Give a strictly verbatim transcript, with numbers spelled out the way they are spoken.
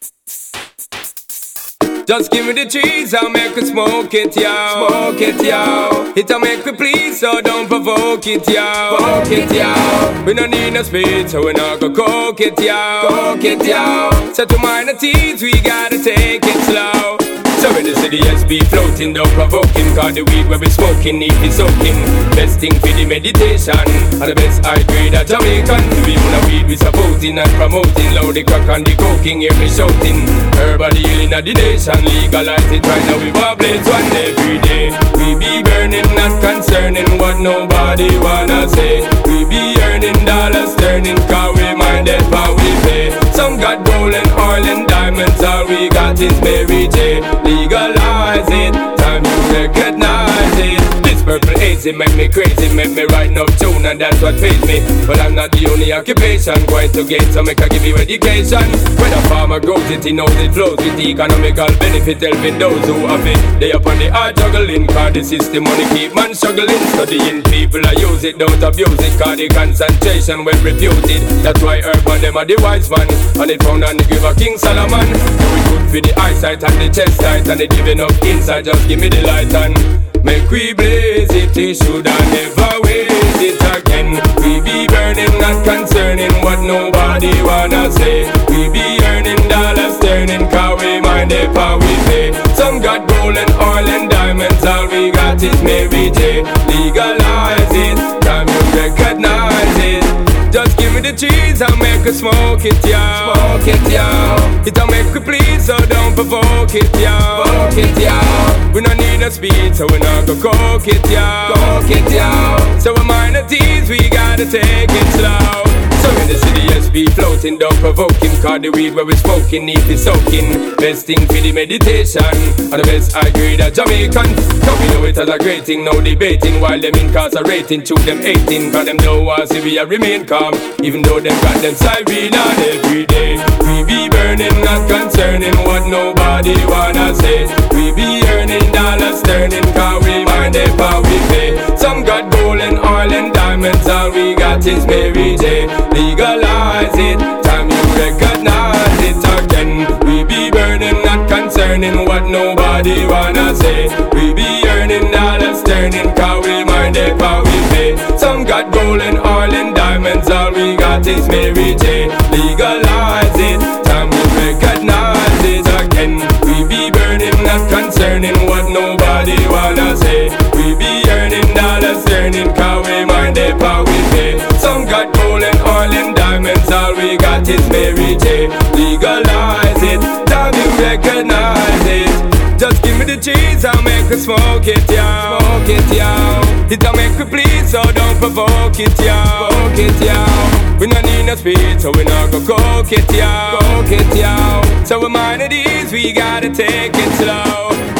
Just give me the cheese, I'll make you smoke it, yo. Smoke it, yo. It'll make you please, so don't provoke it, yo. Provoke it, yo. We don't need no speed, so we not go coke it, yo. Coke it, yo. So to mind the teens, we gotta take it slow. So when the city S be floating, don't provoking, cause the weed where we smoking, need be soaking. Best thing for the meditation, and the best high grade of Jamaican. We want a weed we supporting and promoting, loud the crack and the coking, hear me shouting. Herbal healing of the nation, legalize it right now, we want blades one every day. We be burning, not concerning what nobody wanna say. We be earning dollars, turning, cause we minded how we pay. Some got gold and oil and diamonds, all we got is Mary J. Legalize it, time you recognize it. This purple haze, it make me crazy, make me write no tune, and that's what pays me. But I'm not the only occupation, going to get so make I give you education. When a farmer grows it, he knows it flows with economical benefit, helping those who have it. They up on the hard juggling, cause the system money keep man struggling. Studying people, I use it, don't abuse it, cause the concentration well reputed. That's why urban them are the wise man, and it found on the grave of King Solomon. Do it good for the eyesight and the chest tight, and it giving up inside, just give me the light and make we blaze it, it should I never waste it again. We be burning, not concerning what nobody wanna say. We be earning dollars, turning, cause we mind if how we pay. Some got gold and oil and diamonds, all we got is Mary J. Legalize it, time you recognize it. Just give me the cheese, I'll make you smoke it, yo. Smoke it, yo. It'll make you please, so don't provoke it, yo. Provoke it, yo. We don't need no speed, so we not go coke it, yo. Coke it, yo. So we mind the tease, we gotta take it slow. So in the city S be floating, don't provoke him, cause the weed where we smoking, need be soaking. Best thing for the meditation, and the best high grade of Jamaican. Cause we know it as a great thing, no debating, while them incarcerating, to them hating, cause them don't want to see we a remain calm. Even though them got them siren on every day. We be burning, not concerning what nobody wanna say. We be earning dollars, turning, cause we mind if how we pay. Some got gold and oil and diamonds, all we got is Mary J. Legalize it, time you recognize it again. We be burning, not concerning what nobody wanna say. We be earning dollars, turning, cause we mind if how we pay. Some got gold and oil and diamonds, all we got is Mary J. Legalize it, time you recognize it again. We be burning, not concerning what nobody wanna say. We be earning dollars, turning, cause we mind if how we pay. Some got gold and oil and diamonds, all we got is Mary J. Legalize it, time you recognize it. Just give me the cheese, I'll make you smoke it, yo. Smoke it, yo. It'll make you please, so don't provoke it, yo. Provoke it, yo. We don't need no speed, so we not go coke it, yo. Coke it, yo. So we mind the ease, we gotta take it slow.